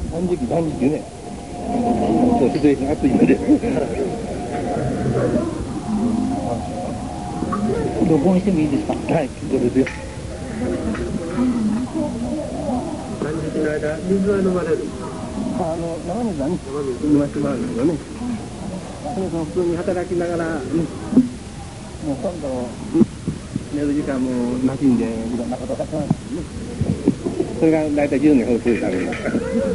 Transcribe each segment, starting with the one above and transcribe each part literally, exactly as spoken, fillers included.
断食断食ね。そう失礼します暑いので。 録音してもいいですか。 はい、そうですよ。 断食の間水は飲まれる。 あの生水はね飲ませてもらうんですよね。それその普通に働きながら、ね、もう今度寝る時間もなしんでいろんなことがしますね。それが大体じゅうねんほど続いたんです。いっか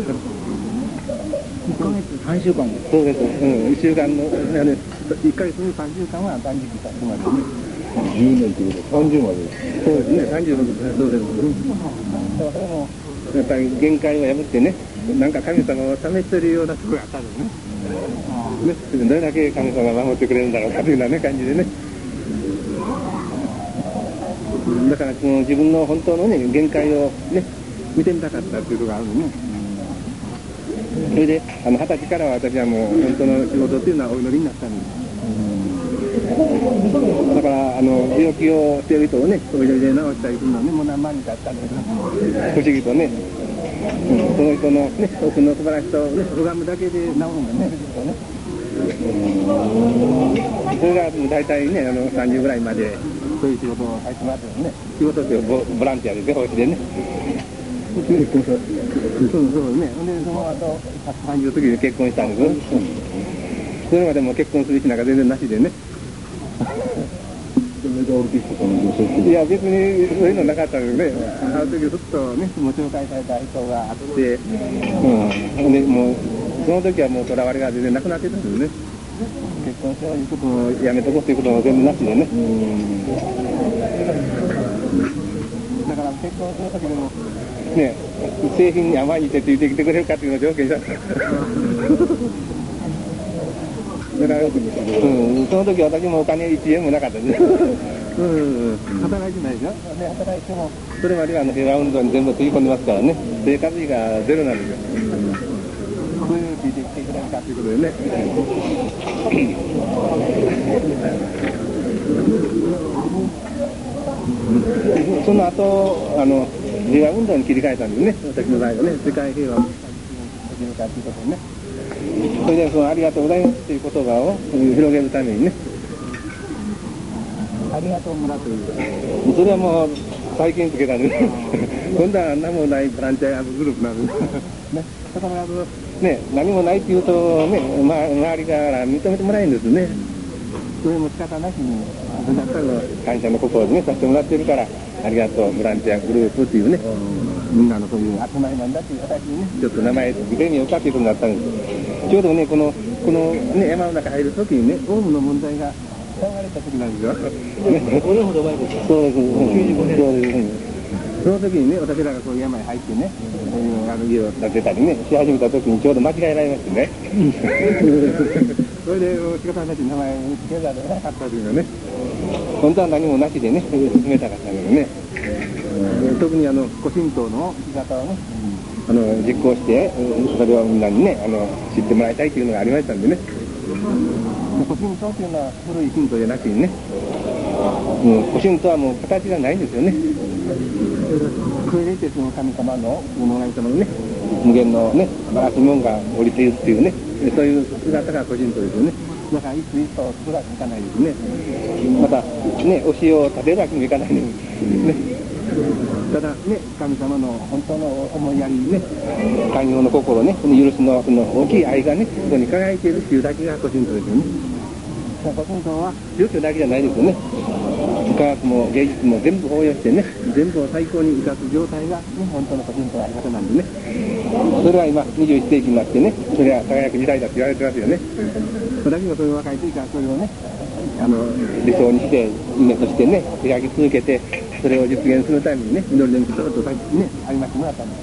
げつさんしゅうかんです。そうです。うん、いっしゅうかんの、あれ、いっかげつにさんしゅうかんは断食させてもらってね。 じゅうねんということはさんじゅうまで。 そうですね、さんじゅうまで。そうです。だからそれもやっぱり限界を破ってね、なんか神様を試してるようなところがあったんですね。ね、どれだけ神様が守ってくれるんだろうかというような、ね、感じでね。だからその自分の本当のね限界をね見てみたかったっていうところがあるのね。それであの二十歳からは私はもう本当の仕事っていうのはお祈りになったんです。だからあの病気をしている人をねお祈りで治したりするのはねもう何万人かあったんです。不思議とね、うん、その人のね奥の素晴らしさをね拝むだけで治るんだね。それがもう大体ねあのさんじゅうぐらいまでそういう仕事を入ってもらってるね。仕事っていうボボランティアで奉仕でね。結婚した。そうそうね。でその後さんじゅう過ぎで結婚したんです。それまでも結婚する気なんか全然なしでね。いや別にそういうのなかったんですね。あの時ふっとねもう紹介された人があって、うん、でもうその時はもうとらわれが全然なくなってたんですね。結婚しよういうことをやめとこうということも全然なしでね。だから結婚する時でもね製品に甘いってついてきてくれるかっていうのを条件にした。だから、うん、その時私もお金いちえんもなかったです。うん、働いてないでしょ。ね、働いてもそれまではあの平和運動に全部つぎ込んでますからね。生活費がゼロなんですよ。そういうのを聞いてきてくれるかということでね。その後あの平和運動に切り替えたんですね。私の場合はね世界平和を始めたということでね。それでそのありがとうございますという言葉を広げるためにね。ありがとう村という。それはもう最近つけたんです。今度は何もないボランティアグループなんです。ね、だからね何もないっていうとね、ま、周りから認めてもらえるんですね。それも仕方なしにだったら感謝の心でねさせてもらってるからありがとうボランティアグループっていうね。みんなのそういう集まりなんだっていう形にねちょっと名前付けてみようかっていうことになったんです。ちょうどねこのこのね山の中入る時にねオウムの問題が騒がれた時なんですよ。 ごねんほど前ですか。 そうです。きゅうじゅうごねん。そうです。その時にね私らがそういう山に入ってねそういうあの家を建てたりねし始めた時にちょうど間違えられましてね。それで仕方なしに名前を付けざるを得なかったというのね。本当は何もなしでね進めたかったんだけどね。特にあの古神道の生き方をね、あの実行してそれをみんなにねあの知ってもらいたいというのがありましたんでね。古神道というのは古い神道じゃなくてね、うん、古神道はもう形がないんですよね。それでいてその神様の物神様のね無限のね素晴らしいものが降りているっていうねそういう姿が古神道ですよね。だからいついつとするわけにいかないですね。またねお塩を食べるわけにもいかないですね。ただね神様の本当の思いやりね寛容の心ね許しのその大きい愛がねそこに輝いているっていうだけが古神道ですよね。古神道は宗教だけじゃないですよね。科学も芸術も全部応用してね全部を最高に生かす状態が、ね、本当の古神道のあり方なんでね。それは今にじゅういっせいきになってねそれは輝く時代だって言われてますよね。私もそういう若い時からそれをねあの理想にして夢としてね描き続けてそれを実現するためにね祈りの道をとねありましてもらったんです。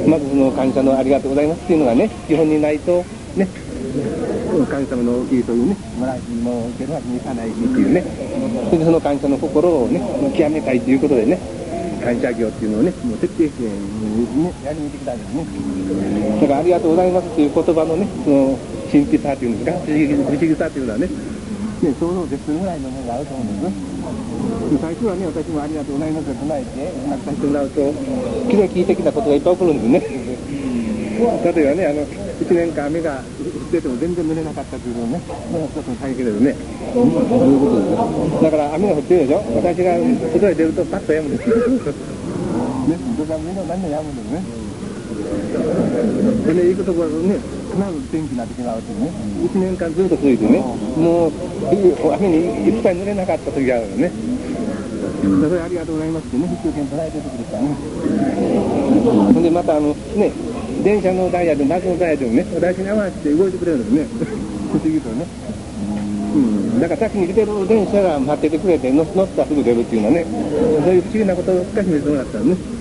まずその感謝のありがとうございますっていうのがね基本にないとね神様の大きいというねもらいも受けるわけにいかないしっていうねそれでその感謝の心をね極めたいということでね感謝業っていうのをねもう徹底してねやり抜いてきたんですね。だからありがとうございますという言葉のねその神秘さというんですか不思議、不思議さというのはねね想像を絶するぐらいのものがあると思うんです。最初はね私もありがとうございますと唱えてうまくさせてもらうと気の利いてきたことがいっぱい起こるんですね。 例えばね、あのいちねんかん雨が降ってても全然濡れなかったというのね、一つの体験ですね。だから雨が降ってるでしょ、私が外へ出るとパッと止むんですよ。ね、土砂降りの何で止むんですね。でね、行くところね、必ず天気になってしまうというね、いちねんかんずっと続いてね、もう雨にいっぱい濡れなかった時があるのね。それありがとうございますってね、一生懸命捉えてる時ですからね。ほんでまたあのね、電車のダイヤで、バスのダイヤでもね、私に合わせて動いてくれるんですね。不思議とね。うん、だから先に来てる電車が待っててくれて乗ったらすぐ出るっていうのはね、そういう不思議なことをしめてもらったんですね。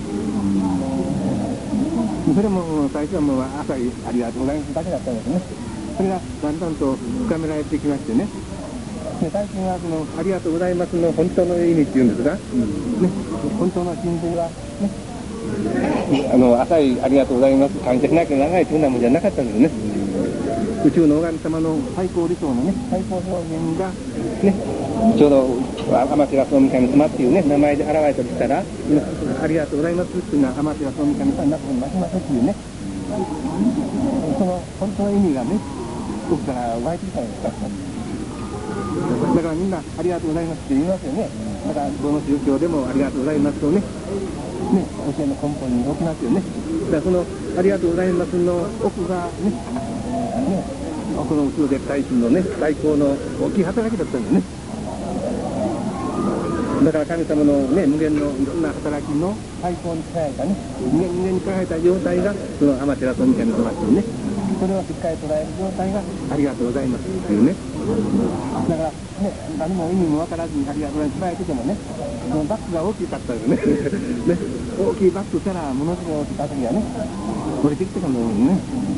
それも最初はもう朝いありがとうございますだけだったんですね。それがだんだんと深められてきましてね。で最近はそのありがとうございますの本当の意味っていうんですが、うんね、本当の真髄はね、あの浅いありがとうございます感謝しなきゃならないというようなものじゃなかったんですね。宇宙の拝み様の最高理想のね、最高表現がね、ちょうど天照総神様っていうね名前で現れたとしたら、ありがとうございますっていうのは天照総神様になってましますっていうね、その本当の意味がね、僕から湧いてきたんですから。だからみんなありがとうございますって言いますよね。だからどの宗教でもありがとうございますとね、ね、教えの根本に置きますよね。だからそのありがとうございますの奥がね、ね、この宇宙絶対神のね、最高の大きい働きだったんですね。だから神様のね、無限のいろんな働きの最高に輝いたね、無限無限に輝いた状態がその天照総神様っていうね、それをしっかり捉える状態がありがとうございますっていうね。だからね、何も意味も分からずにありがとうございます捉えててもね、そのバックが大きかったですね。ね、大きいバックからものすごい大きかった時はね、降りてきてたんだよね。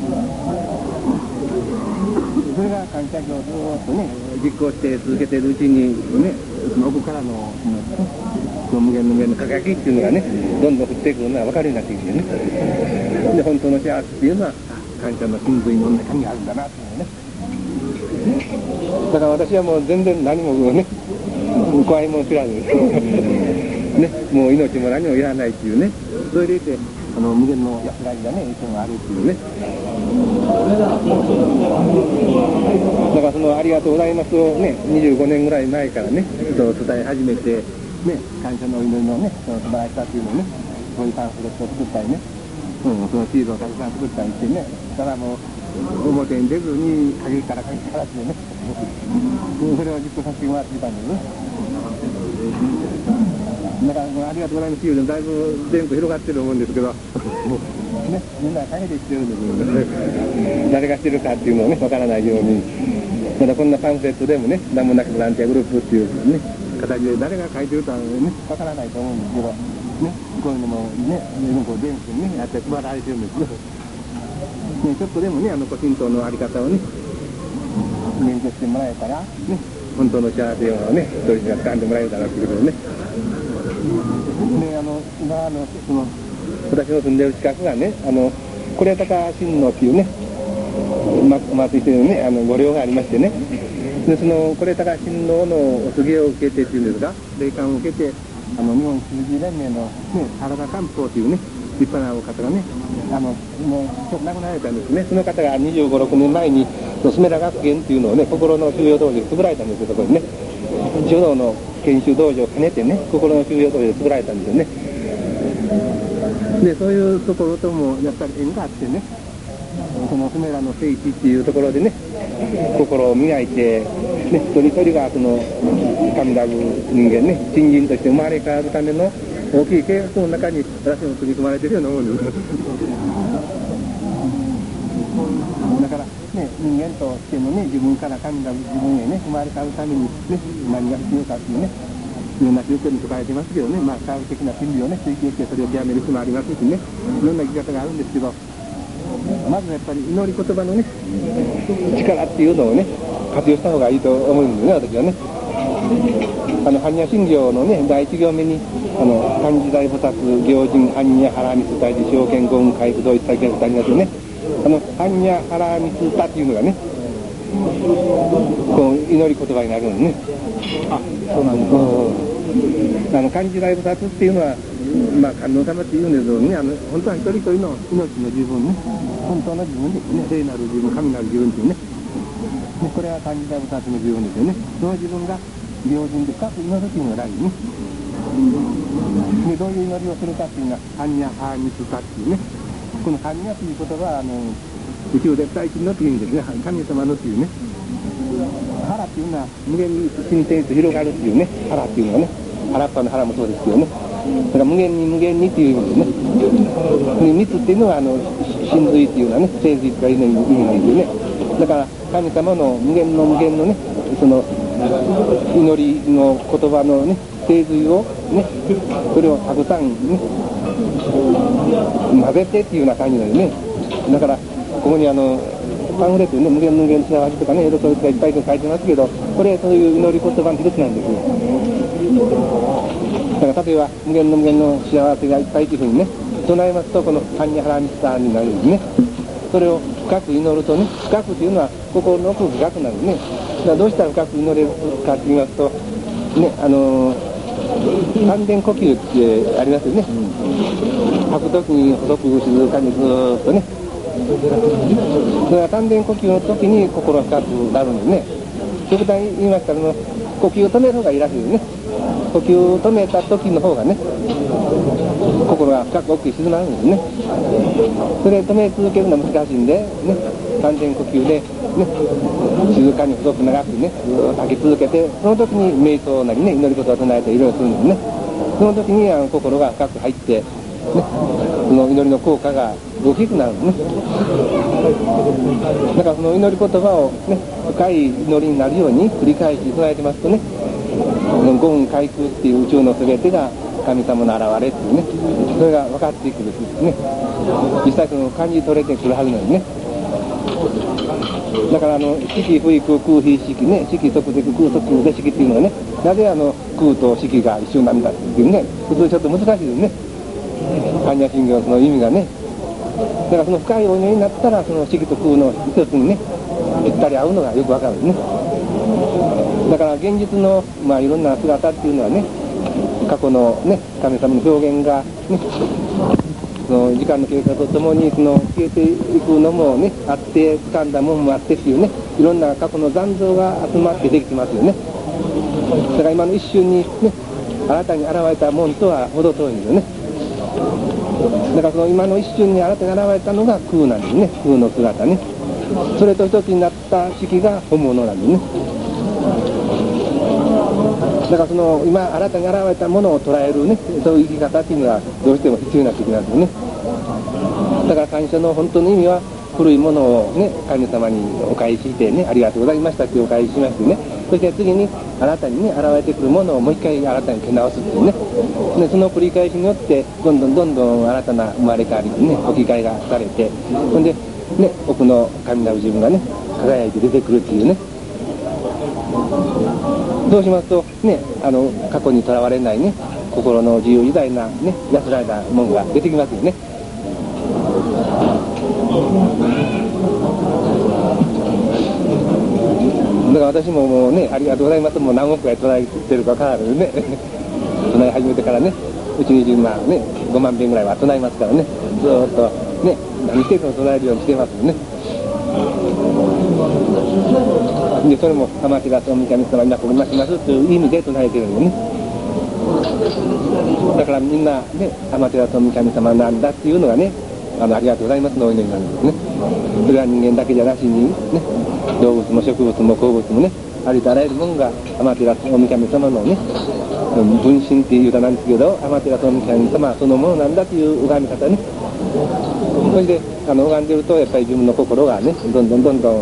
それが感謝業をずーっとね、実行して続けているうちにね、その奥からのその無限無限の輝きっていうのがね、どんどん降っていくのが分かるようになってきてね。で、本当の幸せっていうのは、感謝の真髄の中にあるんだなっていうのね。だから私はもう全然何もね、怖いもの知らずね、もう命も何もいらないっていうね、それでいて、あの無限の安らぎがね、いつもあるっていうね。だからそのありがとうございますをね、にじゅうごねんぐらい前からね、伝え始めて、ね、感謝のお祈りのね、その素晴らしさっていうのをね、そういうパンフレットを作ったりね、うん、そのシールをたくさん作ったりしてね、ただもう表に出ずに陰から陰からってね、それを実行させてもらっていたんですね。だからもうありがとうございますシールでだいぶ全部広がってると思うんですけど、ね、みんな陰で知ってるんですよね。誰が知ってるかっていうのをね、わからないように、まだこんなパンフレットでもね、名もなきボランティアグループっていうね、形で誰が書いてるかはね、わからないと思うんですけど、ね、こういうのもね、こう電子にね、やって配られてるんですよ。ね、ちょっとでもね、あの、神道のあり方をね、勉強してもらえたら、ね、本当の幸せをね、一人が掴んでもらえたらっていうことでね。で、あの、今、あの、その、私の住んでる近くがね、あの、是高親王っていうね、ま、松井先生のね、あの、御陵がありましてね、で、その、是高親王のお告げを受けてっていうんですか、霊感を受けて、あの、日本習字連盟のね、原田官房というね、立派なお方がね、あの、もう、ちょっと亡くなられたんですね。その方がにじゅうご、ろくねんまえに、スメラ学園っていうのをね、心の修養道場で作られたんですよ、そこにね。書道の研修道場を兼ねてね、心の修養道場で作られたんですよね。で、そういうところとも、やっぱり縁があってね、そのスメラの聖地っていうところでね、心を磨いて、ね、一人一人がその、神だぶ人間ね、新人として生まれ変わるための大きい計画の中に私も組み込まれているようなものです。だからね、人間としてのね、自分から神が自分へね、生まれ変わるためにね、何が必要かっていうね、いろんな宗教に書かれてますけどね、まあ科学的な真理をね、追求してそれを極める人もありますしね、いろんな生き方があるんですけど、まずやっぱり祈り言葉のね、力っていうのをね、活用した方がいいと思うんですね、私はね。あの、般若心経のね、第一行目に、あの、漢字大菩薩、行人、般若波羅蜜大事、正見、言海、不動一体系がありますよね。あの、般若波羅蜜多っていうのがね、こう、祈り言葉になるんですね。 あ、そうなんですか。 あの、漢字大菩薩っていうのは、 まあ観音様って言うんですけどね、あの本当は一人一人の命の自分ね、本当の自分ですね、聖なる自分、神なる自分っていうね、でこれは漢字大仏発の自分ですよね。その自分が病人で深く祈るっていうのが大事ね。でどういう祈りをするかっていうのは般若波密かっていうね、この般若という言葉はあの宇宙絶対一のっていう意味ですね。神様のっていうね、腹っていうのは無限に進展と広がるっていうね、腹っていうのはね、原っぱの腹もそうですけどね、だから無限に無限にっていう意味ですね。で密っていうのはあの真髄っていうのはね、聖髄とかいうの意味なんですよね。だから神様の無限の無限のね、その祈りの言葉のね、聖髄をね、それをたくさんね混ぜてっていうような感じなんでね。だからここにあのパンフレットにね、無限無限幸せとかね、エロトリとかいっぱい書いてますけど、これそういう祈り言葉の一つなんですよ。だから例えば無限の無限の幸せがいっぱいというふうにね唱えますと、この般若波羅蜜多になるんですね。それを深く祈るとね、深くというのは心の奥深くなるんですね。だからどうしたら深く祈れるかと言いますとね、あのー、丹田呼吸ってありますよね。吐くときに細く静かにずーっとね、それは丹田呼吸の時に心が深くなるんですね。極端に言いますから、呼吸を止める方がいいらしいですね。呼吸を止めた時の方がね、心が深く奥に沈まるんですね。それで止め続けるのは難しいんで、ね、丹田呼吸で、ね、静かに細く長くね、ずーっと吐き続けて、その時に瞑想なりね、祈り事を唱えていろいろするんですね。その時にあの心が深く入って、ね、その祈りの効果が大きくなるんですね。だからその祈り言葉をね、深い祈りになるように繰り返し唱えてますとね、五運皆空っていう宇宙の全てが神様の現れっていうね、それが分かってくるんですね。実際その感じ取れてくるはずなんですね。だからあの色不異空空非色ね、色即是空即で色っていうのはね、なぜあの空と色が一緒なんだっていうね、普通ちょっと難しいですね、般若心経の意味がね。だからその深いお祈りになったら、その色と空の一つにねぴったり合うのがよくわかるんですね。だから現実の、まあ、いろんな姿っていうのはね、過去のね神様の表現がね、その時間の経過とともにその消えていくのもねあって、掴んだもんもあってっていうね、いろんな過去の残像が集まってできてますよね。だから今の一瞬にね、新たに現れたもんとは程遠いんですよね。だからその今の一瞬に新たに現れたのが空なんですね、空の姿ね。それと一つになった色が本物なんですね。だからその今新たに現れたものを捉えるね、そういう生き方っていうのはどうしても必要になってきますよね。だから感謝の本当の意味は、古いものをね神様にお返ししてね、ありがとうございましたってお返ししましてね、そして次に新たにね現れてくるものをもう一回新たに手直すっていうね、でその繰り返しによってどんどんどんどん新たな生まれ変わりにね置き換えがされて、ほんでね奥の神なる自分がね輝いて出てくるっていうね。そうしますとね、あの過去にとらわれないね心の自由自在なね安らいだものが出てきますよね。だから私ももうね、ありがとうございます、もう何億回唱えてるかからずね唱え始めてからね、うちにじゅうまんね、ごまんべんぐらいは唱えますからね、ずーっとね、何しても唱えるようにしてますよね。でそれも天照大神様今ここにいますという意味で唱えてるんでね。だからみんなね、天照大神様なんだっていうのがね、あのありがとうございますのお祈りなんですね。それは人間だけじゃなしにね、動物も植物も鉱物もね、ありとあらゆるものが天照大神様のね分身っていう歌なんですけど、天照大神様そのものなんだという拝み方ね。それであの拝んでるとやっぱり自分の心がねどんどんどんどん、うん、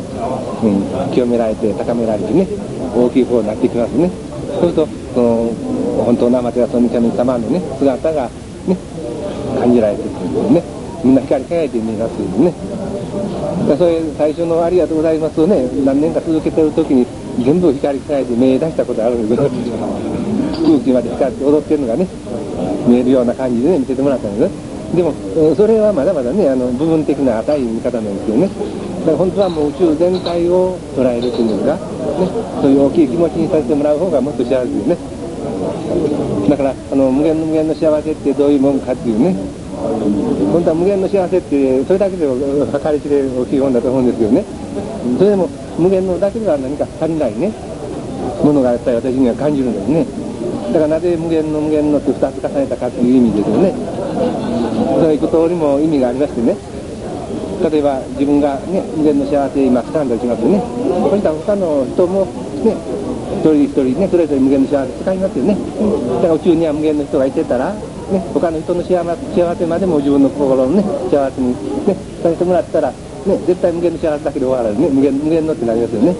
清められて高められてね大きい方になっていきますね。そうするとその本当の天照大神様のね姿がね感じられてくるんですね。みんな光り輝いて見えますけどね。それ最初のありがとうございますをね何年か続けてる時に全部光り輝いて目出したことあるんですけど空気まで光って踊ってるのがね見えるような感じでね見せてもらったんですね。でもそれはまだまだねあの部分的な浅い見方なんですよね。だから本当はもう宇宙全体を捉えるというんですか、ね、そういう大きい気持ちにさせてもらう方がもっと幸せですよね。 だからあの無限の無限の幸せってどういうもんかっていうね、本当は無限の幸せってそれだけで計り知れる基本だと思うんですけどね、それでも無限のだけでは何か足りないねものがやっぱり私には感じるんですね。だからなぜ無限の無限のってふたつ重ねたかという意味ですよね。そのいく通りも意味がありましてね、例えば自分がね無限の幸せ今掴んだりしますよね。そしたら他の人もね一人一人ねそれぞれ無限の幸せ使いますよね。だから宇宙には無限の人がいてたらね、他の人の幸せ、幸せまでも自分の心のね幸せにねさせてもらったらね絶対無限の幸せだけで終わらずね無限無限のってなりますよね。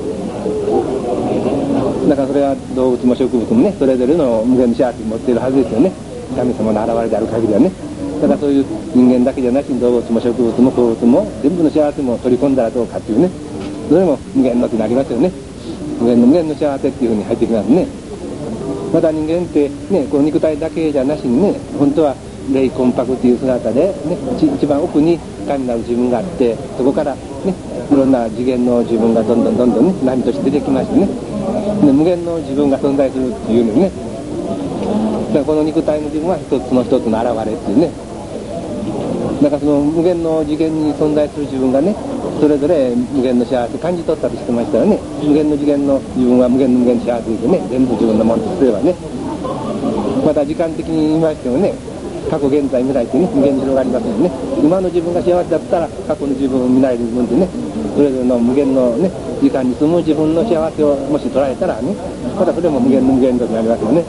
だからそれは動物も植物もねそれぞれの無限の幸せを持っているはずですよね。神様の現れである限りはね。だからそういう人間だけじゃなしに動物も植物も動物も全部の幸せも取り込んだらどうかっていうね、それも無限のってなりますよね。無限の無限の幸せっていうふうに入ってきますね。また人間ってねこの肉体だけじゃなしにね本当は霊魂魄という姿で、ね、一番奥に神なる自分があって、そこからねいろんな次元の自分がどんどんどんどんね波として出てきましてね、で無限の自分が存在するっていうのね。だからこの肉体の自分は一つの一つの現れっていうね。だからその無限の次元に存在する自分がねそれぞれ無限の幸せ感じ取ったとしてましたらね、無限の次元の自分は無限の無限の幸せでね全部自分のものとすればね、また時間的に言いましてもね過去現在未来ってね無限に広がりますよね。今の自分が幸せだったら過去の自分未来の自分ってねそれぞれの無限のね時間に住む自分の幸せをもし捉えたらねまたそれも無限の無限となりますよね。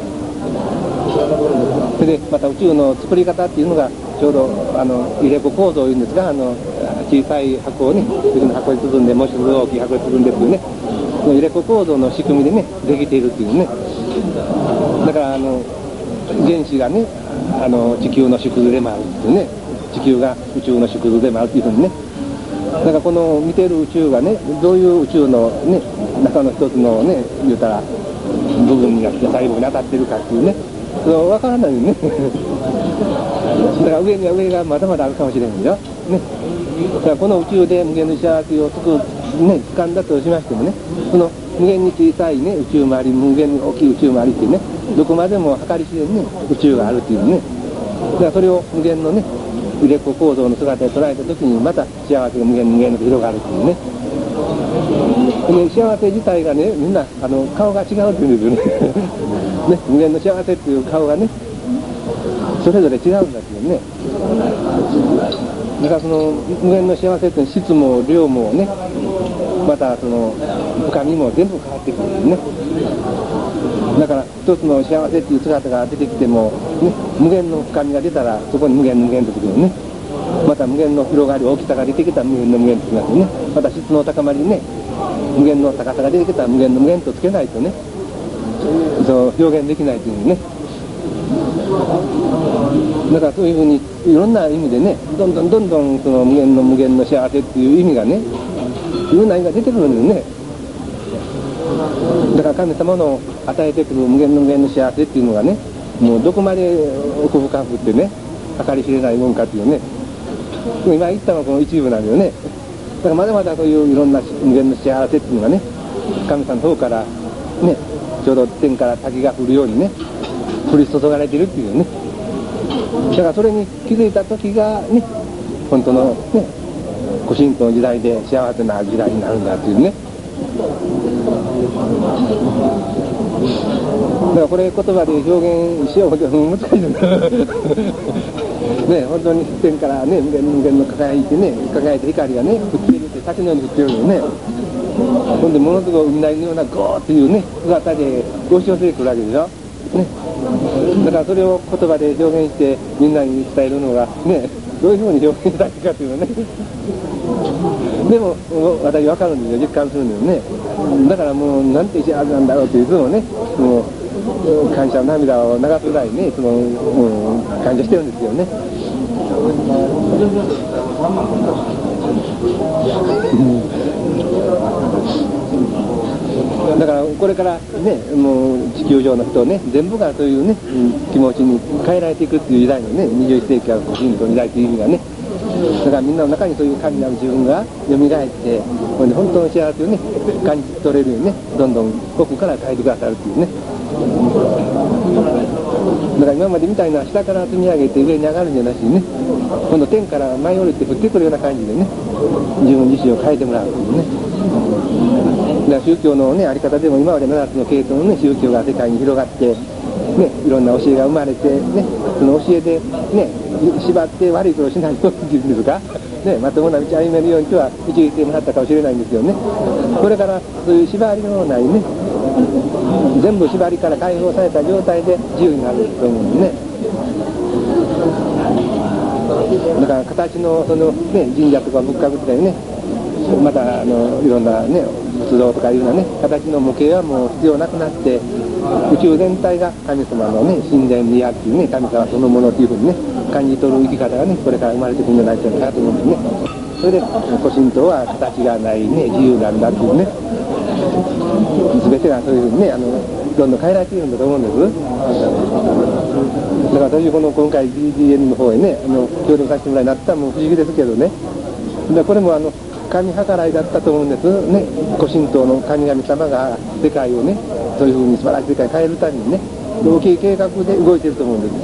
それでまた宇宙の作り方っていうのがちょうどあの入れ子構造いうんですが、あの小さい箱をね別の箱に包んでもう一つ大きい箱に包んでっていうね入れ子構造の仕組みでねできているっていうね。だからあの原子がねあの地球の縮図でもあるっていうね、地球が宇宙の縮図でもあるっていうふうにね。だからこの見ている宇宙がねどういう宇宙のね中の一つのね言うたら部分になって細胞に当たってるかっていうねそう分からないよね。だから上には上がまだまだあるかもしれないよ、ね、だからこの宇宙で無限の幸せをつく、ね、掴んだとしましてもねその無限に小さい、ね、宇宙もあり無限に大きい宇宙もありってねどこまでも計り知れんね宇宙があるっていうね。だからそれを無限のね入れ子構造の姿で捉えた時にまた幸せが無限無限の広がるっていうね。で幸せ自体がねみんなあの顔が違うって言うんですよね。ね無限の幸せっていう顔がねそれぞれ違うんだっていうね。だからその無限の幸せって質も量もねまたその深みも全部変わってくるんですね。だから一つの幸せっていう姿が出てきても、ね、無限の深みが出たらそこに無限の無限とつくよね。また無限の広がり大きさが出てきたら無限の無限とつきますよね。また質の高まりね無限の高さが出てきたら無限の無限とつけないとねそう表現できないというね。だからそういうふうにいろんな意味でねどんどんどんどんその無限の無限の幸せっていう意味がねいろんな意味が出てくるんですね。だから神様の与えてくる無限の無限の幸せっていうのがねもうどこまで奥深くってね計り知れないもんかっていうね。今言ったのはこの一部なんだよね。だからまだまだそういういろんな無限の幸せっていうのがね神様の方からねちょうど天から滝が降るようにね降り注がれているっていうね。だからそれに気づいた時がね本当のね古神道の時代で幸せな時代になるんだっていうね。だからこれ言葉で表現しようと難しいですね。本当に天からね無限無限の輝いてね輝いて光がね降ってるって滝のように降ってるのよね。ほんでものすごい海なりのようなゴーっていうね姿で押し寄せてくるわけでしょ、ね、だからそれを言葉で表現してみんなに伝えるのがねどういうふうに表現したいかっていうのね。でも私分かるんですよ、実感するんですね。だからもうなんて幸せなんだろうっていつもねもう感謝の涙を流すぐらいねいつも、うん、感謝してるんですよね。だからこれからねもう地球上の人ね全部がそういうね気持ちに変えられていくっていう時代のねにじゅういっせいきは古神道の時代という意味がね。だからみんなの中にそういう神なる自分が蘇ってこれで本当の幸せをね感じ取れるようにねどんどん奥から変えてくださるっていうね。 だから今までみたいな下から積み上げて上に上がるんじゃなしにね、今度天から舞い降りて降ってくるような感じでね、自分自身を変えてもらうというね。だから宗教のね、あり方でも今までななつの系統のね、宗教が世界に広がって、ね、いろんな教えが生まれて、ね、その教えでね、縛って悪いことをしないようにっていうんですか、ね、まともな道を歩めるようにとは導いてもらったかもしれないんですよね。これからそういう縛りのないね、全部縛りから解放された状態で自由になると思うんでね。だから形のその、ね、神社とか仏閣とかね、またあのいろんなね仏像とかいうようなね形の模型はもう必要なくなって、宇宙全体が神様のね神殿にあっていうね、神様そのものというふうにね感じ取る生き方がねこれから生まれてくるんじゃないかなと思うんですね。それで古神道は形がないね自由なんだっていうね、全てがそういうふうにねあのどんどん変えられているんだと思うんです。だから私この今回 ディーディーエヌ の方へねあの協力させてもらいになったらもう不思議ですけどね、でこれもあの神計らいだったと思うんですね。古神道の神々様が世界をねそういうふうに素晴らしい世界に変えるためにね大きい計画で動いていると思うんです、ね、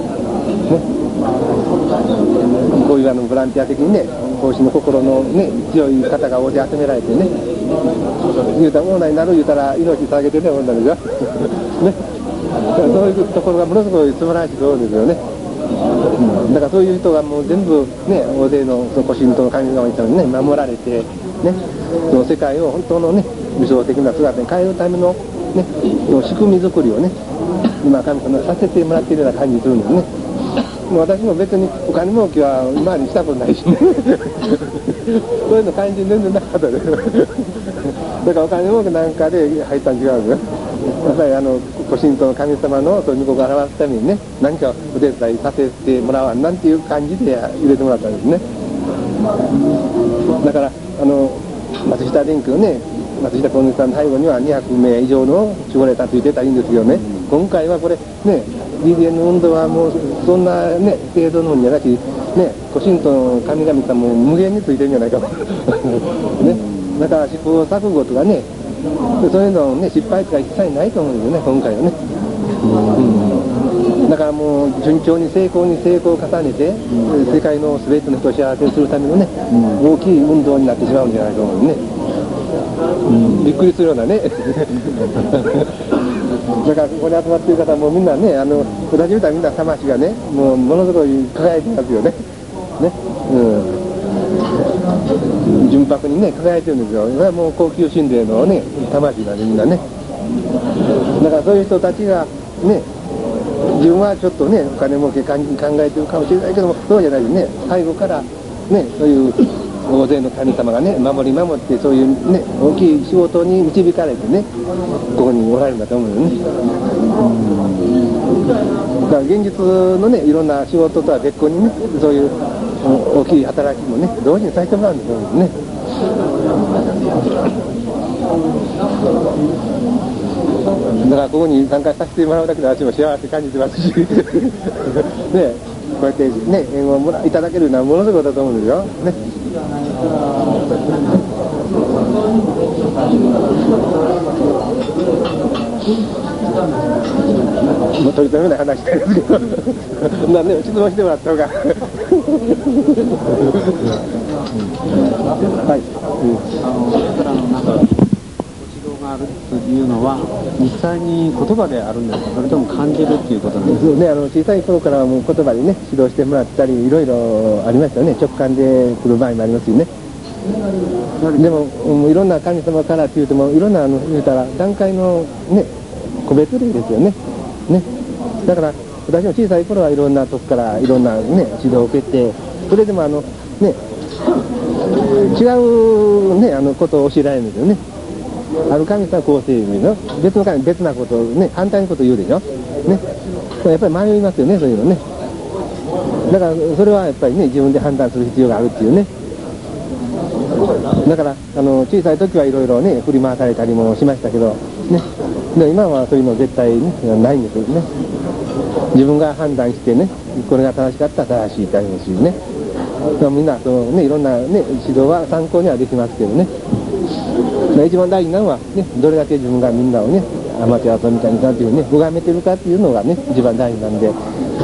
こういうあのボランティア的にね奉仕の心のね強い方が大勢集められてね、言うたらオーナーになる言うたら命下げてね女でしょね、そういうところがものすごい素晴らしいと思うんですよね。だからそういう人がもう全部ね大勢のその古神道の神様にね守られてね、その世界を本当のね理想的な姿に変えるためのね仕組み作りをね今神様がさせてもらっているような感じするんですね。私も別にお金儲けは今までしたことないしねそういうの感じ全然なかったですだからお金儲けなんかで入ったん違うんですよ。やっぱりあの古神道の神様のそういう御心を表すためにね何かお手伝いさせてもらわんなんていう感じで入れてもらったんですね。だからあの松下電器のね松下幸之さんの背後にはにひゃくめい以上の守護霊さんついてたらいいんですよね。今回はこれね ディーディーエヌ 運動はもうそんなね程度のもんじゃなしね古神道の神々さんも無限についてるんじゃないかね、だから試行錯誤とかねそういうのね失敗とか一切ないと思うんですよね今回はね、うん、だからもう順調に成功に成功を重ねて、うん、世界の全ての人を幸せにするためのね、うん、大きい運動になってしまうんじゃないかと思うんですね、うん、びっくりするようなねだからここに集まっている方もみんなねあの私みたいみんな魂がねもうものすごい輝いてますよねね、うん、純白にね輝いてるんですよ。これはもう高級神霊のね魂なんでみんなね。だからそういう人たちがね自分はちょっとねお金儲け考えてるかもしれないけどもそうじゃないですね。背後からねそういう大勢の神様がね守り守ってそういうね大きい仕事に導かれてねここにおられるんだと思うよね。だから現実のねいろんな仕事とは別個にねそういう大きい働きもね同時にさせてもらうんですよね。だからここに参加させてもらうだけで私も幸せ感じてますしねこうやってね縁をもらいただけるのはものすごいことだと思うんですよね。もう取り留めない話したいですけどなんで質問してもらった方がはい、うんあのそれからのなんかご指導があるというのは実際に言葉であるんですか、それとも感じるっていうことなんですか。 そうね、あの小さい頃からもう言葉でね指導してもらったりいろいろありましたよね。直感で来る場合もありますよね。でも、うん、いろんな神様からって言うてもいろんなあの言うたら段階のね個別類ですよね。ね、だから私も小さい頃はいろんなとこからいろんなね指導を受けて、それでもあのね違うねあのことを教えられるんですよね。ある神様はこうせえるの、別の神別なことをね反対のことを言うでしょ。ね、やっぱり迷いますよねそういうのね。だからそれはやっぱりね自分で判断する必要があるっていうね。だからあの小さい時はいろいろね振り回されたりもしましたけどね、で今はそういうの絶対、ね、ないんですよね。自分が判断してねこれが正しかったら正しいってありますしね。みんなその、ね、いろんな、ね、指導は参考にはできますけどね。一番大事なのは、ね、どれだけ自分がみんなをねアマチュアと三谷さんっていうね拝めてるかっていうのがね一番大事なんでね、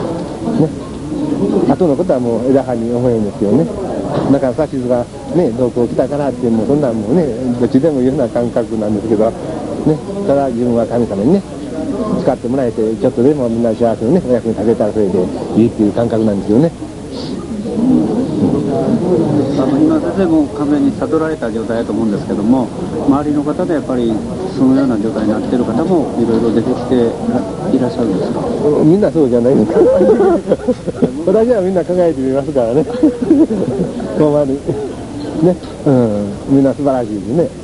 後のことはもう枝葉に思えるんですよね。だから指図がねどこ来たからってもうそんなんもうねどっちでも言うような感覚なんですけどね、ただ自分は神様にね使ってもらえてちょっとでもみんな幸せをねお役に立てたらそれでいいっていう感覚なんですよね。 あの今先生も完全に悟られた状態だと思うんですけども、周りの方でやっぱりそのような状態になっている方もいろいろ出てきていらっしゃるんですか？ みんなそうじゃないですか私はみんな考えてみますからねほんまにね、うん、みんな素晴らしいですね、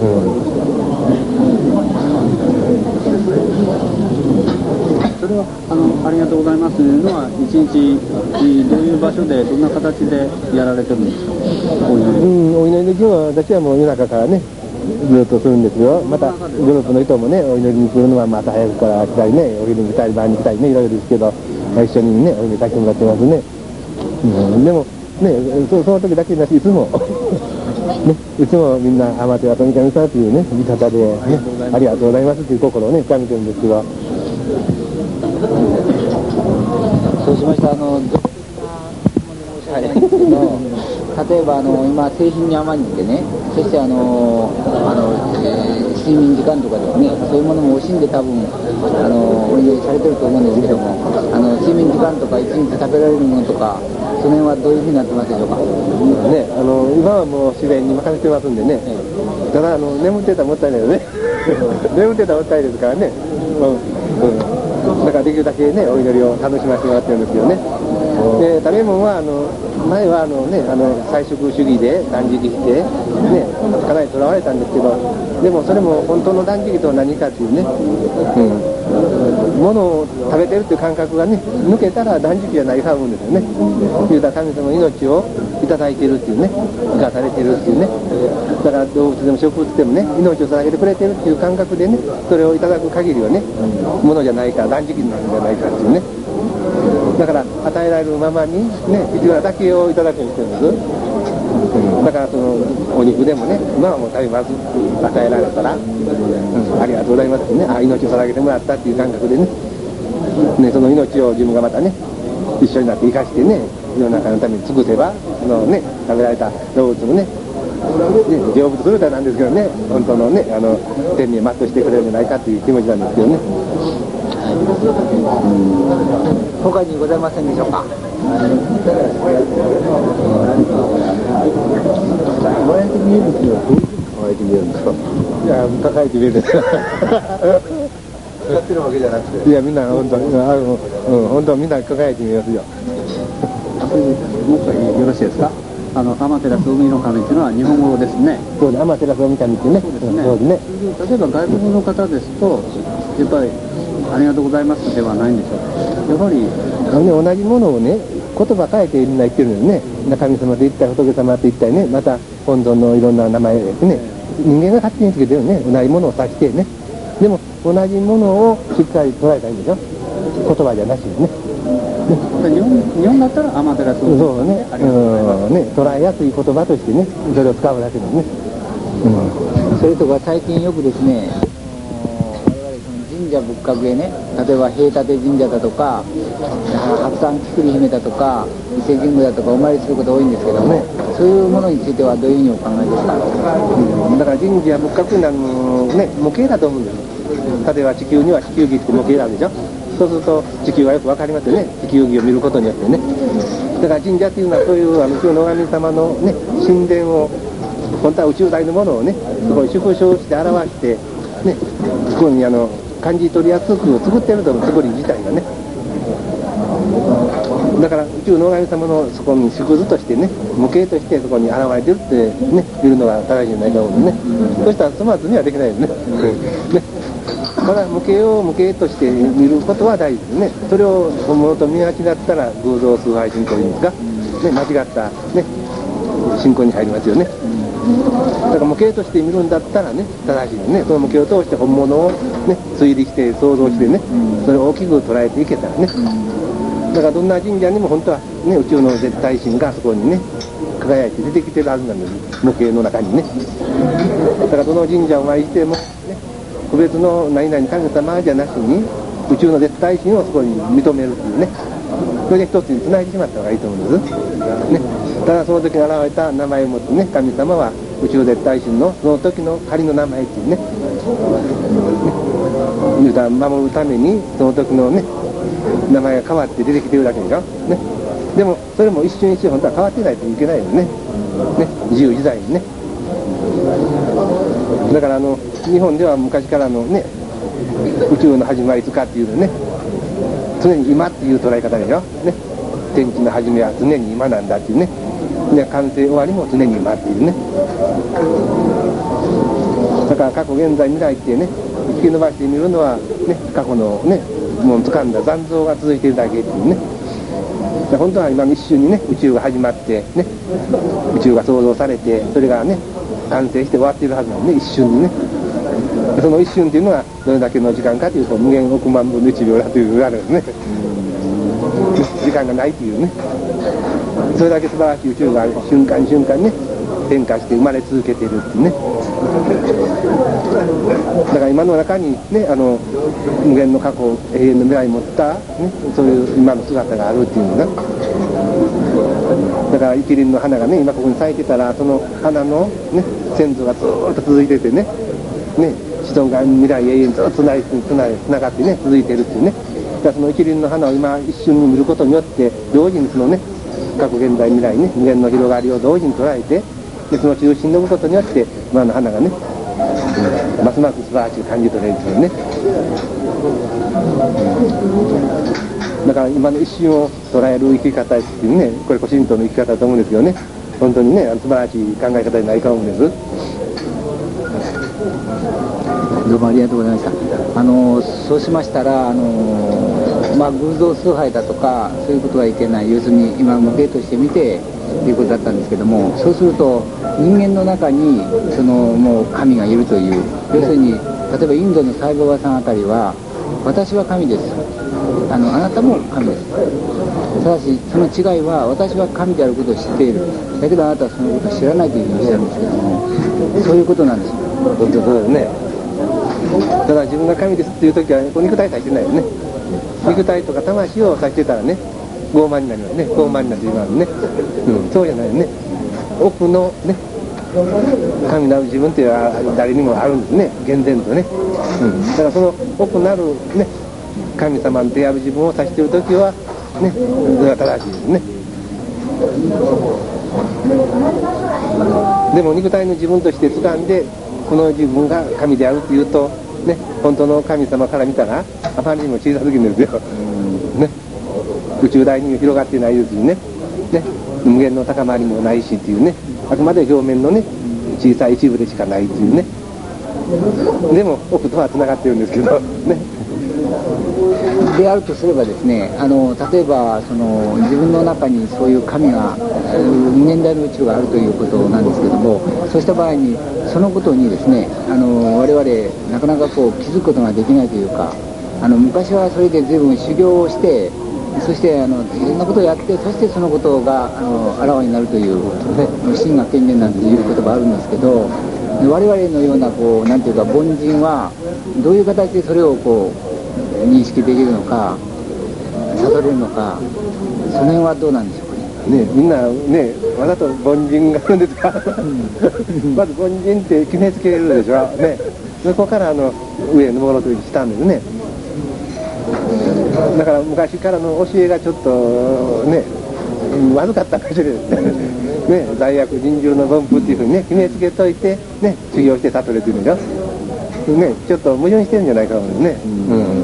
それはあのありがとうございますというのは一日どういう場所でどんな形でやられてるんですか？お祈り、うん、 お祈りの今日は私はもう夜中からねずっとするんですよ。またグループの人もねお祈りに来るのはまた早くから来たりね、お昼に来たり晩に来たりねいろいろですけど、一緒にねお祈りさせてもらってますね、うん、でもね そ, その時だけなしいつもね、いつもみんなアマテラと三上さんというね言い方で、ね、ありがとうございますという心をね深めてるんですけど、 そうしましたらあの独特なもの申し訳ないんですけど、例えばあの今製品に甘んじてね、そしてあのあの、えー、睡眠時間とかですね、そういうものも惜しんで多分あのお祈りされてると思うんですけども、あの睡眠時間とか一日食べられるものとかその辺はどういうふうになってますでしょうか？ ね、あの今はもう自然に任せてますんでね、ええ、ただあの眠ってたらもったいないよね眠ってたらもったいないですからね、うんうん、だからできるだけねお祈りを楽しませてもらってるんですよね。で食べ物はあの前はあの、ね、あの菜食主義で断食して、ね、かなりとらわれたんですけど、でもそれも本当の断食とは何かっていうね、うん、ものを食べてるっていう感覚がね抜けたら断食じゃないかと思うんですよね。言うたら神様の命をいただいてるっていうね、生かされてるっていうね、だから動物でも植物でもね命を捧げてくれてるっていう感覚でねそれをいただく限りはねものじゃないから断食になるんじゃないかっていうね、だから与えられるままにね必要なだけをいただくようにしてるんです、うん、だからそのお肉でもね今はもう食べます与えられたら、うん、ありがとうございますってね、あ命を捧げてもらったっていう感覚でね、ねその命を自分がまたね一緒になって生かしてね世の中のために尽くせばその、ね、食べられた動物もねね成仏するたなんですけどね、本当のねあの天に全うしてくれるんじゃないかっていう気持ちなんですけどね。 他にございませんでしょうか？ 燃えて見えるんですよ。燃えて見えるんですか？いや抱えて見えるんです使ってるわけじゃなくて、いやみんな本当にあの、うん、本当みんな抱えて見えますよ。 もう一回よろしいですか？あのアマテラス海の神っていうのは日本語ですね。 そうです、アマテラス海神ってね。そうですね。そうですね。 例えば外国の方ですとやっぱりありがとうございますではないんでしょうか？やはりあの、ね、同じものをね言葉変えてみんな言ってるのよね。神様と言ったり仏様と言ったりね、また本尊のいろんな名前ですね、人間が勝手につけてるね、同じものを指してね、でも同じものをしっかり捉えたらいいんでしょ、言葉じゃなしでね。 日本, 日本だったらアマテラス海そうね、うんね、捉えやすい言葉としてねそれを使うだけですね、 うん、それとか最近よくですね我々その神社仏閣へね、例えば平立神社だとか白山菊里姫だとか伊勢神宮だとかお参りすること多いんですけども、ね、そういうものについてはどういうふうにお考えですか？ うん、だから神社仏閣なのね模型だと思うんですよ。例えば地球には地球儀って模型なんでしょ。そうすると地球がよくわかりますよね、地球儀を見ることによってね。だから神社っていうのはそういうあの宇宙の神様のね神殿を本当は宇宙大のものをねすごい縮小して表してねそこにあの感じ取りやすく作ってると思う、作り自体がね。だから宇宙の神様のそこに縮図としてね模型としてそこに現れてるってね見るのが正しいんじゃないかと思うんですね。そしたら粗末にはできないですね。ねただ模型を模型として見ることは大事ですね。それを本物と見間違ったら偶像崇拝信仰というんですか、ね、間違った、ね、信仰に入りますよね。だから模型として見るんだったらね正しいね。その模型を通して本物を、ね、推理して想像してねそれを大きく捉えていけたらね、だからどんな神社にも本当は、ね、宇宙の絶対神がそこにね輝いて出てきてるはずなんです、模型の中にね。だからどの神社をお参りしても、ね、こ個別の何々神様じゃなしに宇宙の絶対神をそこに認めるっていうね、それで一つにつないでしまった方がいいと思うんです、ね、ただその時に現れた名前を持つね神様は宇宙絶対神のその時の仮の名前っていうね、ね、守るためにその時のね名前が変わって出てきてるだけでしょ、ね、でもそれも一瞬一瞬本当は変わってないといけないよね、ね、自由自在にね。だからあの日本では昔からのね宇宙の始まりいつかっていうのね、常に今っていう捉え方でしょ、ね、天地の始めは常に今なんだっていうね、で完成終わりも常に今っていうね。だから過去現在未来ってね引き伸ばしてみるのはね過去のねもう掴んだ残像が続いているだけっていうね。本当は今の一瞬にね宇宙が始まってね宇宙が創造されてそれがね完成して終わっているはずなんで、ね、一瞬にね。その一瞬っていうのはどれだけの時間かというと無限億万分のいちびょうだという言われるね時間がないというね、それだけ素晴らしい宇宙が瞬間瞬間ね変化して生まれ続けているっていうね。だから今の中にねあの無限の過去永遠の未来を持った、ね、そういう今の姿があるっていうのが、だから一輪の花がね今ここに咲いてたらその花の、ね、先祖がずーっと続いててねね子孫が未来永遠ずっとつないつないつながってね続いているっていうね。だからその一輪の花を今一瞬に見ることによって同時にそのね過去現在未来ね無限の広がりを同時に捉えてでその中心に置くことによって今の花がねますます素晴らしく感じ取れるんですよね。だから今の一瞬を捉える生き方っていうねこれ古神道の生き方だと思うんですけどね、本当にね素晴らしい考え方にないか思うんです。 どうもありがとうございました。あのそうしましたらあの、まあ、偶像崇拝だとかそういうことはいけない、要するに今模型として見てということだったんですけども、そうすると人間の中にそのもう神がいるという、要するに例えばインドのサイババさんあたりは私は神です、あのあなたも神です、ただしその違いは私は神であることを知っている、だけどあなたはそのことを知らないというふうにおっしゃるんですけども、そういうことなんですよ。 本当そうですね。だから自分が神ですっていう時は肉体さしてないよね。肉体とか魂をさしてたらね傲慢になりますね。傲慢になってしまうね、うん、そうじゃないよね。奥のね神なる自分っていうのは誰にもあるんですね、厳然とね、うん、だからその奥なるね神様である自分を指している時はねそれは正しいですね。でも肉体の自分として掴んでこの自分が神であるっていうとね、本当の神様から見たらあまりにも小さすぎるんですよ、ね、宇宙大に広がってないですしね、ね無限の高まりもないしっていうね、あくまで表面のね小さい一部でしかないっていうね。でも奥とはつながってるんですけどね。 であるとすればですね、あの例えばその自分の中にそういう神が無限大の宇宙があるということなんですけども、そうした場合にそのことにですねあの我々なかなかこう気づくことができないというか、あの昔はそれで随分修行をしてそしてあのいろんなことをやってそしてそのことがあのあらわになるという真が権限なんていう言葉あるんですけど、我々のようなこうなんていうか凡人はどういう形でそれをこう認識できるのか悟れるのか、その辺はどうなんでしょうかね。 ねみんなねわざと凡人があるんですかまず凡人って決めつけるでしょ、ね、そこからあの上のものというにしたんですね。だから昔からの教えがちょっとね悪かったかもしれないね、罪悪人獣の分布っていうふうにね決めつけといてね修行して悟れてるんでしょ、ね、ちょっと矛盾してるんじゃないかと思うんですね、うんうん、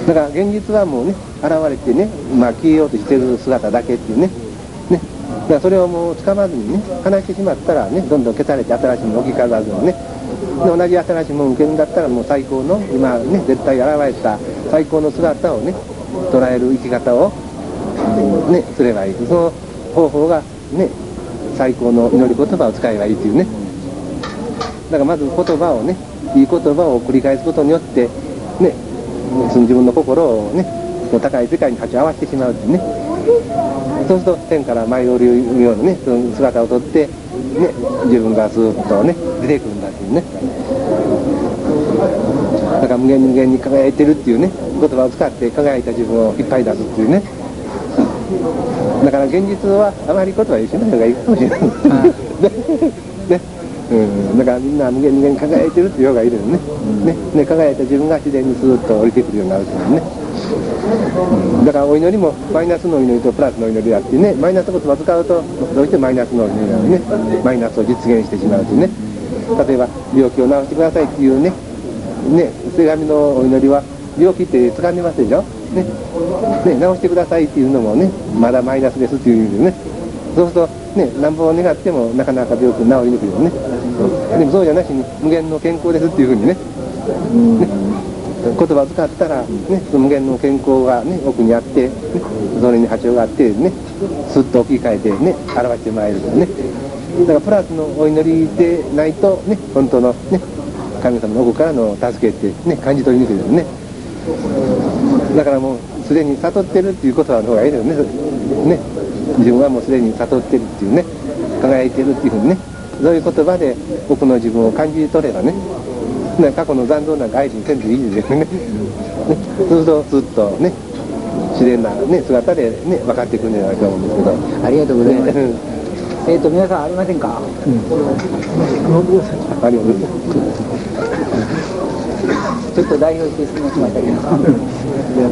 だから現実はもうね現れてね、まあ、消えようとしてる姿だけっていうね、ねだからそれをもうつかまずにね離してしまったらねどんどん消されて新しいもの置き換わらずにね、で同じ新しいものを受けるんだったらもう最高の今ね絶対現れた最高の姿をね捉える生き方を、うん、ねすればいい。その方法がね最高の祈り言葉を使えばいいっていうね。だからまず言葉をねいい言葉を繰り返すことによってね自分の心をね高い世界に立ち合わせてしまうっていうね。そうすると天から舞い降りるようなねその姿をとってね自分がスーッとね出てくるんだっていうね。 だから無限無限に輝いてるっていうね言葉を使って輝いた自分をいっぱい出すっていうね。だから現実はあまり言葉にしない方がいいかもしれないねね、うん、だからみんな無限無限に輝いてるっていう方がいいですね、ねね、輝いた自分が自然にスーッと降りてくるようになるというね、うん、だからお祈りもマイナスの祈りとプラスの祈りであってね、マイナスの言葉を使うとどうしてマイナスの祈りなのにね、マイナスを実現してしまうというね。例えば病気を治してくださいっていうね、ね、手紙のお祈りは病気って掴んでますでしょ、ねね、治してくださいっていうのもねまだマイナスですっていう意味でね、そうするとね何本願ってもなかなか病気治りにくいよね。でもそうじゃなしに無限の健康ですっていうふうにね、ね言葉を使ったら、ね、その無限の健康が、ね、奥にあって、ね、それに波長があってねすっと置き換えてね表してもらえるからね。だからプラスのお祈りでないとね本当のね神様の奥からの助けってね感じ取りにくいですね。だからもうすでに悟ってるっていうことの方がいいですね。ね、自分はもうすでに悟ってるっていうね、輝いてるっていうふうにね、そういう言葉で奥の自分を感じ取ればね、ね過去の残像なんか相手にせんでいいですよね。ね、そうするとずっとね自然な、ね、姿でね分かってくるんじゃないかと思うんですけど。 ありがとうございます。えっと皆さんありませんか？うん、 ありがとうございます。 ちょっと代表して質問しましたけど。ありがとうございます。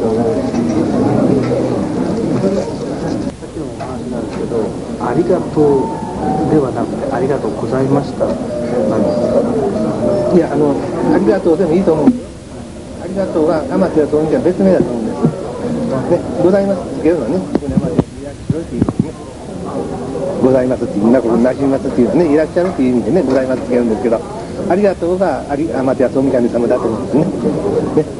さっきのお話なんですけど、ありがとうではなくてありがとうございましたなんですか？ いや、あのありがとうでもいいと思う。ありがとうがアマテラとじゃ別名だと思うんです。ね、ございますつけるのはね、ここにアマテラいらっしゃるっていうね。ございますっていうなことなじみますっていうのはね、いらっしゃるっていう意味でね、ございますつけるんですけど、ありがとうがありアマテラと神様だと思うんですね。ね、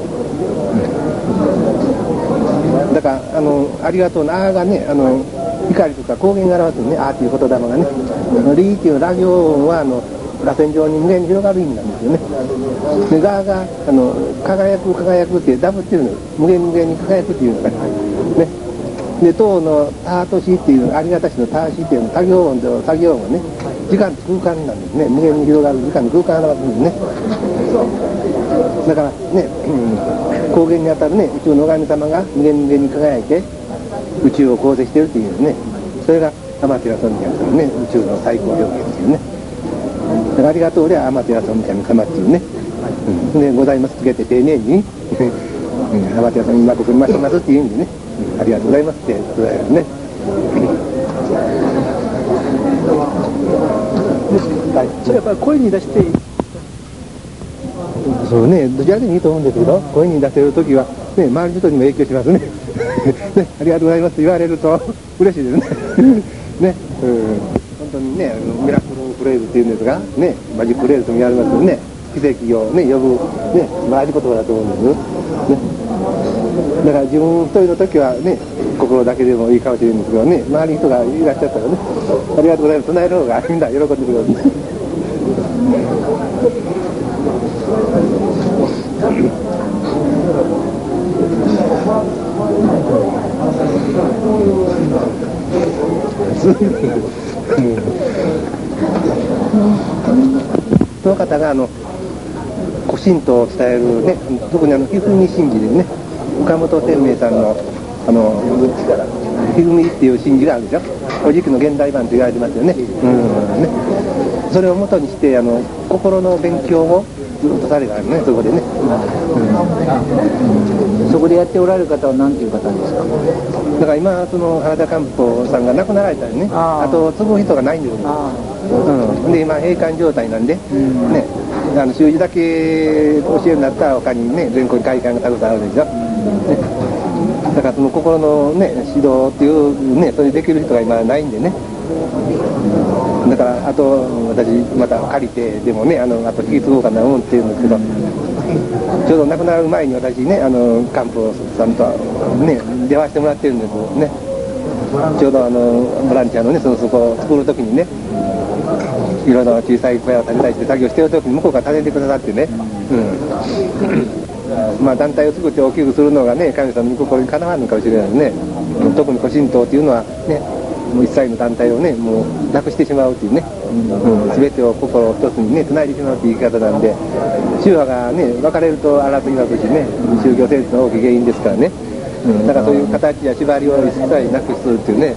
だからあのありがとうのあーがね、あの光とか光源が表すね、あーっていう言霊がね、リーっていうラ行音はあの螺旋状に無限に広がる意味なんですよね。でガーがあの輝く輝くってダブっていうの、無限無限に輝くっていうのがね。で塔のタートシっていうありがたしのターシっていうの作業音と作業音がね時間と空間なんですね。無限に広がる時間と空間を表すんですね。だからね、うん、光源にあたるね宇宙の神様が無限無限に輝いて宇宙を構成しているっていうね、それがアマテラソミカミ様ね、宇宙の最高表現っていうね。だからありがとうではアマテラソミカミ様っていうね、うん、でございますつけて丁寧に、うん、アマテラソミ今ここにましてますっていう意味でね、ありがとうございますってことだよね。 はい、それやっぱり声に出してそうね、どちらでもいいと思うんですけど、声に出せるときは、ね、周りの人にも影響しますね。ね、ありがとうございますと言われると嬉しいですね。ね、うん、本当にね、ミラクルフレーズっていうんですが、ね、マジックフレーズとも言われますよね。奇跡をね、呼ぶ、ね、回り言葉だと思うんです。ね、だから自分一人の時はね、心だけでもいいかもしれないんですけどね、周りの人がいらっしゃったらね、ありがとうございます、唱える方がみんな喜んでくれるんです。その方があの古神道を伝えるね、特にあのひふみ神事でね、岡本天明さんのあのひふみっていう神事があるでしょ。古事記の現代版と言われてますよね。うんね、それを元にしてあの心の勉強をずっとされがあるね、そこでね、 うん、そこでやっておられる方は何ていう方ですか？ だから今その原田官房さんが亡くなられたりね、あ, あと継ぐ人がないんですよ。うん、で今閉館状態なんで、うん、ね、あの習字だけ教えるんだったら他にね全国に会館がたくさんあるでしょ、うんね、だからその心のね指導っていうねそれできる人が今ないんでね、だからあと私また借りてでもねあのあと引き継ごうかな思ってるんですけど、ちょうど亡くなる前に私ねあの官房さんとね電話してもらってるんですね。ちょうどあのボランティアのねそのそこを作る時にね、いろいろ小さい小屋を建てたりして作業してる時に向こうから建ててくださってね、うん、まあ団体を作って大きくするのがね神様の心にかなわんのかもしれないですね。特に古神道っていうのはねもう一切の団体をねもうなくしてしまうっていうね、うん、全てを心を一つにね繋いでしまうっていう言い方なんで、宗派がね分かれると争いが起きてね宗教戦争の大きい原因ですからね、うん、だからそういう形や縛りを一切なくするっていうね。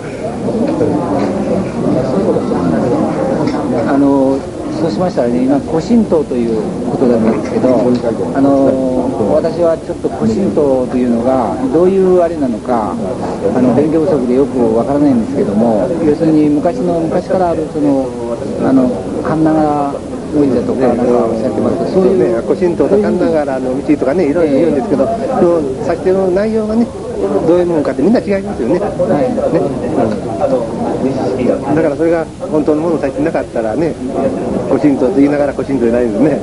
あのそうしましたらね、今、古神道ということなんですけど、あの私はちょっと古神道というのがどういうあれなのか、あの勉強不足でよくわからないんですけども、要するに昔の昔からあるそのあの神長王子だとかなんかおっしゃってますけど、そういうね、古神道と神長の道とかね、いろいろ言うんですけど、その指し手の内容がね、どういうものかってみんな違いますよね。はいね、うん、だからそれが本当のものを指してなかったらね、古神道と言いながら古神道じゃないですね。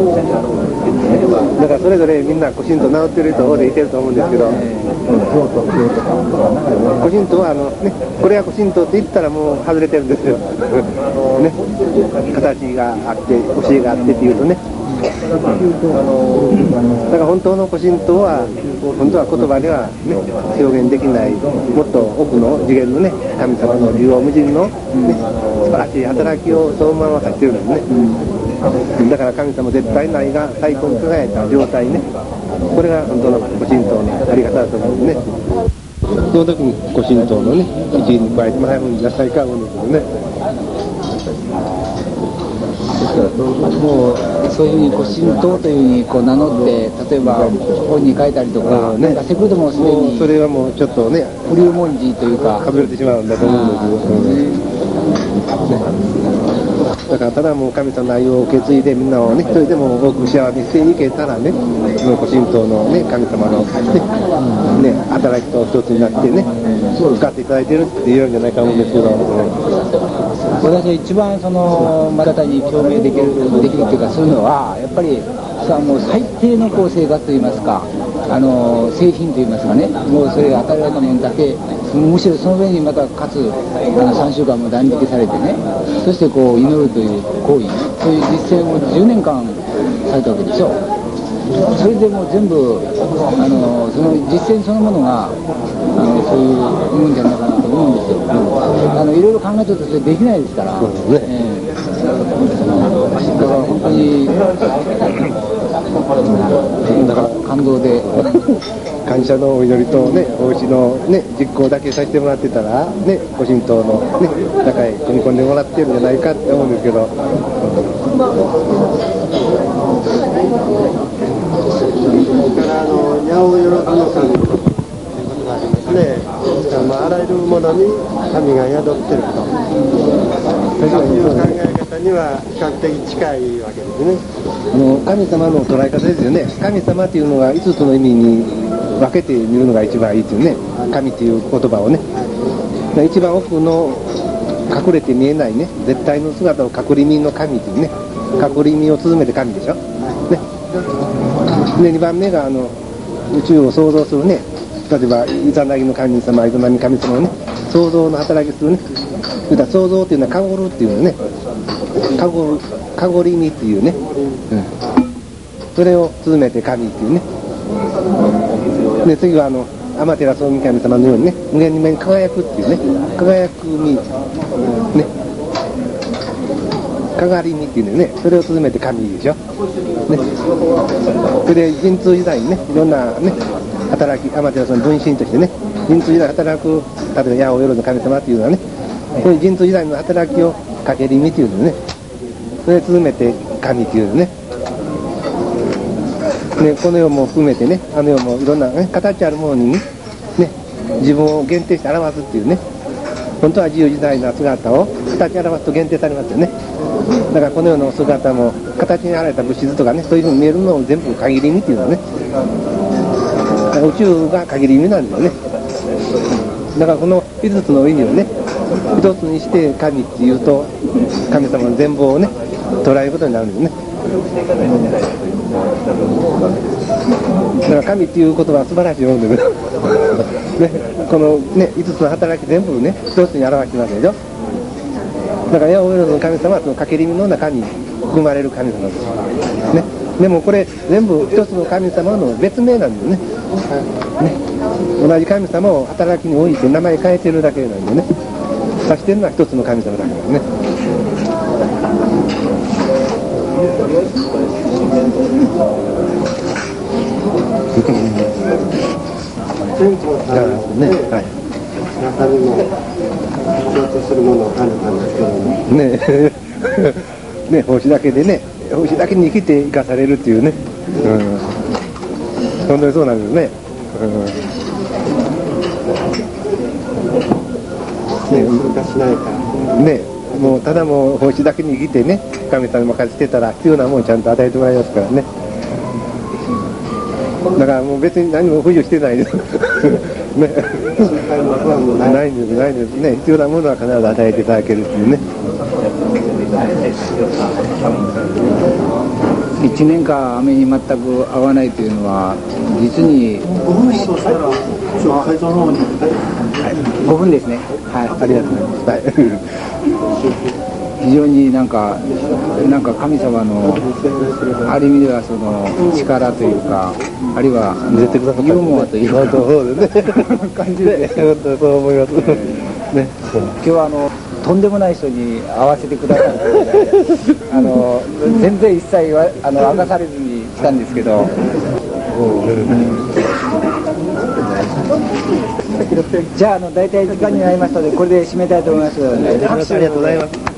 だからそれぞれみんな古神道名乗ってる人でいてると思うんですけど、うん、古神道はあの、ね、これが古神道って言ったらもう外れてるんですよ。ね、形があって教えがあってっていうとね。だから本当の古神道は本当は言葉では、ね、表現できないもっと奥の次元のね神様の縦横無尽の、ね、素晴らしい働きをそのままさせてるんですね、うん、だから神様絶対ないが最高に輝いた状態ね、これが本当の古神道のあり方だと思うんですね。その時に古神道のね一員に加えてもらえるんじゃないかと思うんですけどね。 もうそういうふうにこう神道というふうにこう名乗って、例えば本に書いたりとか、ね、なんかセクルでもすでにそれはもうちょっとね不流文字というか外れてしまうんだと思うんですけど、だからただもう神様の愛を受け継いでみんなをね一人でも多く幸せにしていけたらね、その古神道のね神様のね、ね働きと一つになってね使っていただいてるっていうんじゃないかと思うんですけど、 私は一番そのマラタに共鳴できるできるっていうかそういうのはやっぱりさもう最低のこう生活といいますか、あの製品といいますかね、もうそれが与えられたものだけ、むしろその上にまたかつあのさんしゅうかんも断食されてね、そしてこう祈るという行為ね、そういう実践をじゅうねんかんされたわけでしょ。それでもう全部あのその実践そのものがあのそういうもんじゃないかなと思うんですよ。あのいろいろ考えてるとそれできないですから、ねえー、だから本当にだから感動で感謝のお祈りとねお家のね実行だけさせてもらってたらねご神道のね中へ組み込んでもらってるんじゃないかって思うんですけど。 からあの八百万の神ということがありますね。まあ、あらゆるものに神が宿ってるとそういう考え方には比較的近いわけですね。 もう神様の捉え方ですよね。神様っていうのがいつつの意味に分けてみるのが一番いいですよね。神っていう言葉をね、一番奥の隠れて見えないね絶対の姿を隠れ身の神っていうね、隠れ身を続めて神でしょ、ね、でにばんめがあの宇宙を創造するね、例えばイザナギの神様、イザナミ神様をね創造の働きするね、それから創造っていうのはカゴルっていうのね、カゴルカゴリミっていうね、うん、それを続めて神っていうね。で次はあのアマテラソミ神様のようにね無限に目に輝くっていうね、輝く身ね、かがり身っていうんだよね、それを続めて神でしょ、ね、それで神通時代にねいろんなね働きアマテラソの分身としてね神通時代働く、例えばヤオヨロの神様っていうのはねそういう神通時代の働きをかけり身っていうのね、それで続めて神っていうのね。ね、この世も含めてね、あの世もいろんな、ね、形あるものに、ね、自分を限定して表すっていうね、本当は自由自在な姿を形表すと限定されますよね。だからこの世の姿も形に現れた物質とかね、そういうふうに見えるのを全部限り身っていうのはね、だから宇宙が限り身なんですよね。だからこのいつつの意味をね一つにして神っていうと神様の全貌をね捉えることになるんですね。だから神っていう言葉は素晴らしいものですね、このねいつつの働き全部ね一つに表してますでしょ。だからヤオウェルの神様はそのかけり身の中に含まれる神様ですね。でもこれ全部一つの神様の別名なんですね。ね、同じ神様を働きに置いて名前変えてるだけなんでね。 指してるのは一つの神様だけですね。 天長さんね、はい、中身も共通するものを感じたんですけどもねね、星だけでね、星だけに生きて生かされるっていうね、うん、本当にそうなんですね。うんね、風化しないからね、もうただもう星だけに生きてね、神様に任せてたら必要なもんちゃんと与えてもらいますからね。だからもう別に何も不自由してないですね、ないんです、ないんですね。必要なものは必ず与えていただけるっていうね。 いちねんかん雨に全く合わないというのは実にごふんですね。はい、 ありがとうございます。はい非常になんかなんか神様のある意味ではその力というか、あるいはユーモアというかそうですね感じで、 本当そう思いますね。 今日はあのとんでもない人に会わせてくださるので、あの全然一切はあの明かされずに来たんですけど。じゃあ、あの大体時間になりましたのでこれで締めたいと思います。 ありがとうございます。